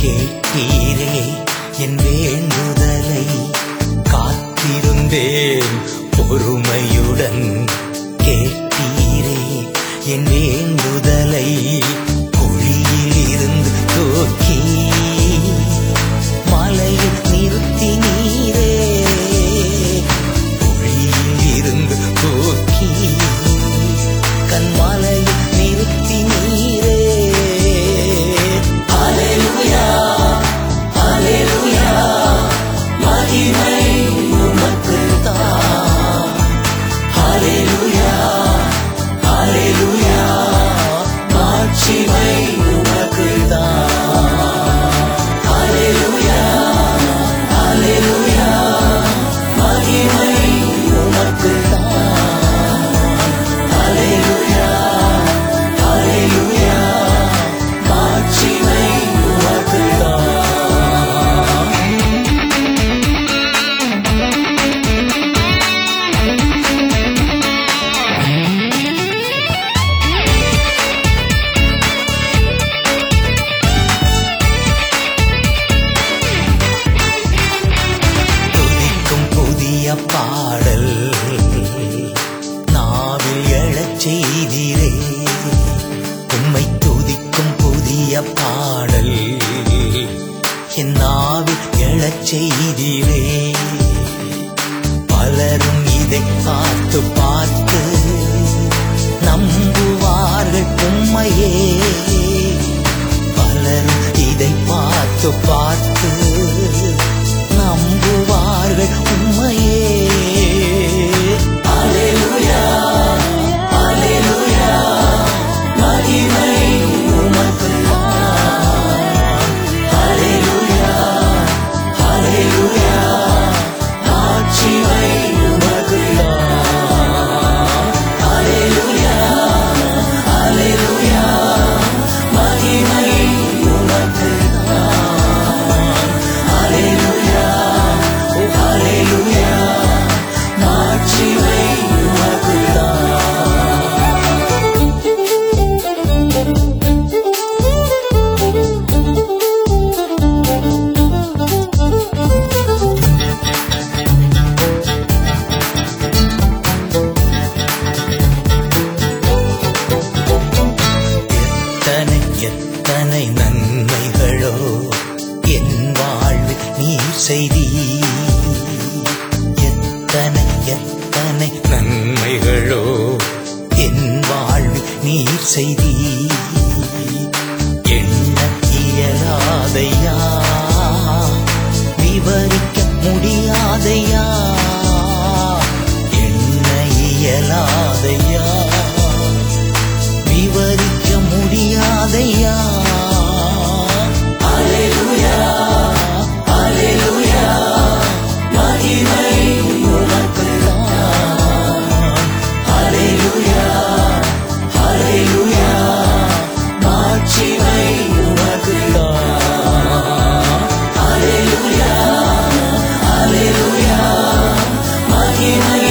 கேட்டீரே என் வேண்டுதலை, காத்திருந்தேன் பொறுமையுடன். கேட்டீரே என் வேண்டுதலை, குழியில் இருந்து தூக்கி மலையில் நிறுத்தினீரே. குழியில் இருந்து தூக்கி கண்மலையில் நிறுத்தினீரே. அல்லேலூயா அல்லேலூயா, மகிமை உமக்குத்தான். அல்லேலூயா அல்லேலூயா, மாட்சிமை உமக்குத்தான். அல்லேலூயா அல்லேலூயா, மகிமை உமக்குத்தான். அல்லேலூயா அல்லேலூயா, மாட்சிமை உமக்குத்தான். துதிக்கும் புதிய பாடல் நாவில் எழச் செய்தீரே. உம்மை துதிக்கும் புதிய பாடல் என் நாவில் எழச் செய்தீரே. பலரும் இதை பார்த்து பார்த்து நம்புவார்கள் உம்மையே. பலரும் இதை பார்த்து பார்த்து நம்புவார்கள் உம்மையே. அல்லேலூயா அல்லேலூயா, மகிமை உமக்குத்தான். அல்லேலூயா அல்லேலூயா, மாட்சிமை உமக்குத்தான். அல்லேலூயா அல்லேலூயா, மகிமை உமக்குத்தான். அல்லேலூயா அல்லேலூயா, மாட்சிமை உமக்குத்தான். எத்தனை எத்தனை நன்மைகளோ என் வாழ்வில் நீர் செய்தீர். எத்தனை எத்தனை நன்மைகளோ என் வாழ்வில் நீர் செய்தீர். எண்ண இயலாதையா, விவரிக்க முடியாதையா. எண்ண இயலாதையா, விவரிக்க முடியாதையா. அல்லேலூயா அல்லேலூயா, மகிமை உமக்குத்தான். அல்லேலூயா அல்லேலூயா, மாட்சிமை உமக்குத்தான். அல்லேலூயா அல்லேலூயா, மகிமை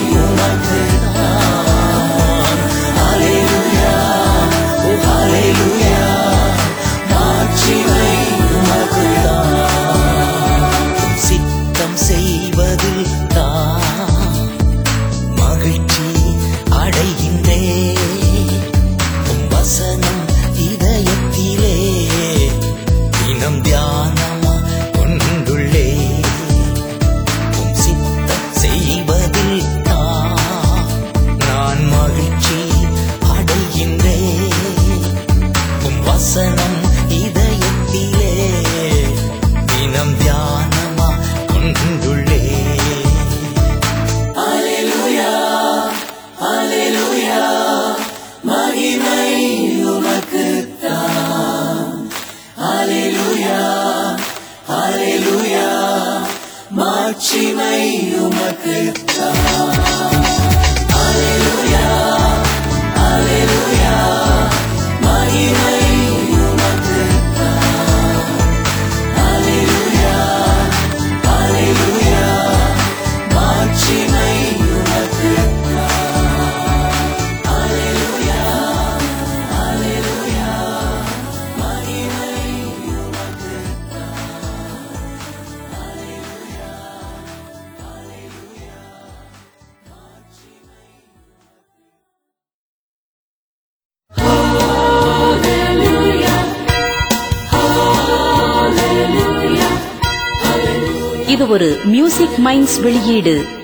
உமக்குத்தான். அல்லேலூயா அல்லேலூயா, மாட்சிமை உமக்குத்தான். உம் சித்தம் செய்வதில் தான் மகிழ்ச்சி அடைகின்றேன். உம் வசனம் இதயத்திலே தினம் தியானமா கொண்டுள்ளே. உம் சித்தம் செய்வதில் தான் நான் மகிழ்ச்சி அடைகின்றேன். உம் வசனம் இதயத்திலே தினம் தியானமா கொண்டுள்ளே. அல்லேலூயா அல்லேலூயா, மகிமை உமக்குத்தான். அல்லேலூயா அல்லேலூயா, மாட்சிமை உமக்குத்தான். அல்லேலூயா அல்லேலூயா, மகிமை உமக்குத்தான். அல்லேலூயா அல்லேலூயா, மாட்சிமை உமக்குத்தான். அல்லேலூயா அல்லேலூயா, மகிமை உமக்குத்தான். இது ஒரு மியூசிக் மைண்ட்ஸ் வெளியீடு.